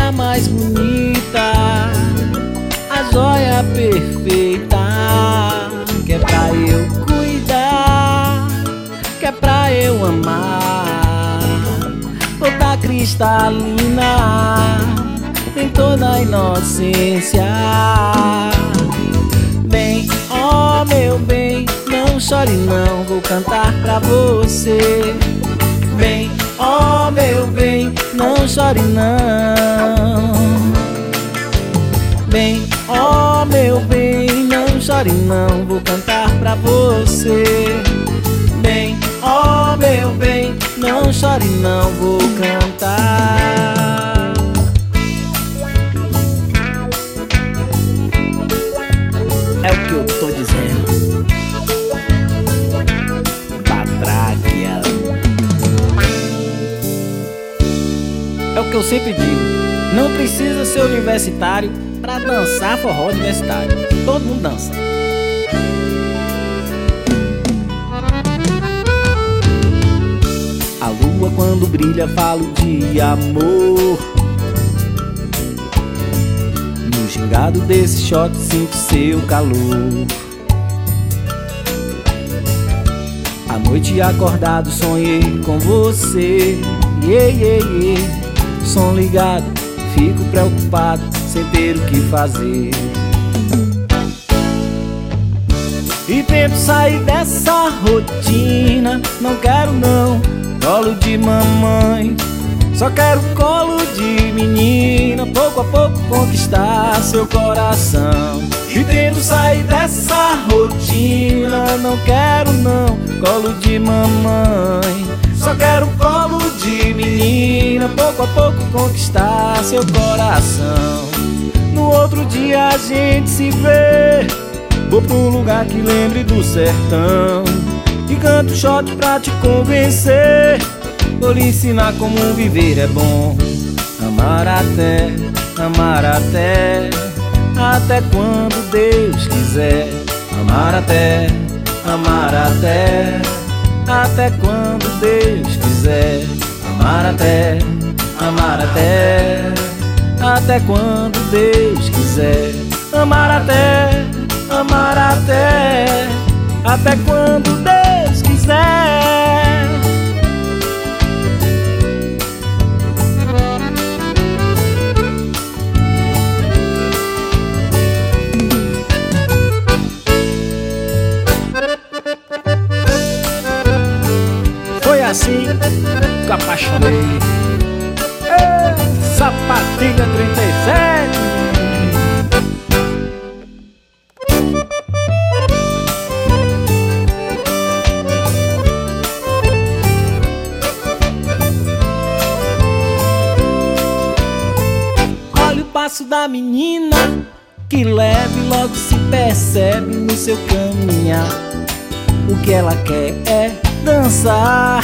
joia mais bonita, a joia perfeita, que é pra eu cuidar, que é pra eu amar, toda cristalina, em toda a inocência. Bem, ó meu bem, não chore não, vou cantar pra você. Bem, ó meu bem, não chore não. Bem, ó meu bem, não chore não, vou cantar pra você. Bem, ó meu bem, não chore não, vou cantar. É o que eu tô dizendo. Batráquia. É o que eu sempre digo, não precisa ser universitário pra dançar forró universitário. Todo mundo dança. A lua quando brilha falo de amor. No gingado desse shot sinto seu calor. À noite acordado sonhei com você. Som ligado, fico preocupado sem ter o que fazer. E tento sair dessa rotina, não quero não colo de mamãe, só quero colo de menina, pouco a pouco conquistar seu coração. E tento sair dessa rotina, não quero não colo de mamãe, só quero colo de menina, pouco a pouco conquistar seu coração. No outro dia a gente se vê, vou pra um lugar que lembre do sertão e canto shot pra te convencer. Vou lhe ensinar como viver é bom. Amar até quando Deus quiser. Amar até quando Deus quiser. Amar até quando Deus quiser. Amar até quando Deus quiser. Foi assim que eu apaixonei. Sapatilha 37. Olha o passo da menina, que leve logo se percebe no seu caminhar. O que ela quer é dançar.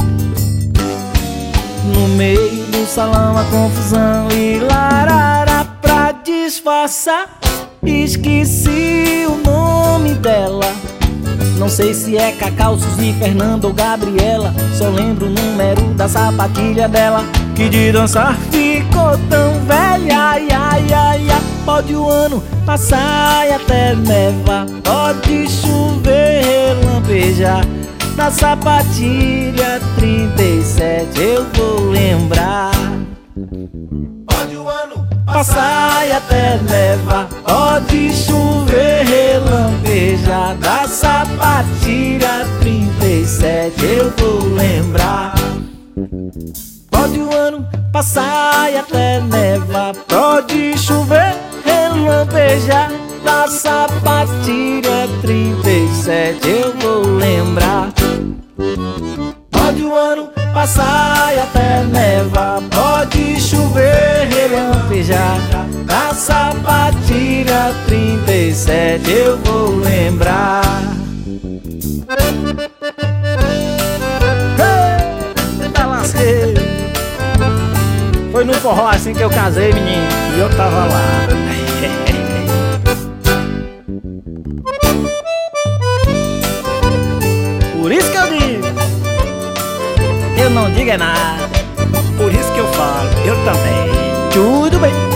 No meio do salão a confusão e larará pra disfarçar. Esqueci o nome dela, não sei se é Cacau, Suzy, Fernanda ou Gabriela. Só lembro o número da sapatilha dela, que de dançar ficou tão velha. Ai, ai, ai, ai. Pode o ano passar e até nevar, pode chover, relampejar, na sapatilha 37 eu vou lembrar. Pode o ano passar e até nevar, pode chover, relampejar, da sapatilha 37 eu vou lembrar. Pode o ano passar e até nevar, pode chover, relampejar, da sapatilha 37 eu vou lembrar. Pode o ano passar e até nevar, pode chover, relampejar, da sapatilha 37 eu vou lembrar. Eita lasqueira. Foi no forró assim que eu casei, menino, e eu tava lá. Por isso que eu digo, eu não digo é nada. Por isso que eu falo, eu também. tudo bem.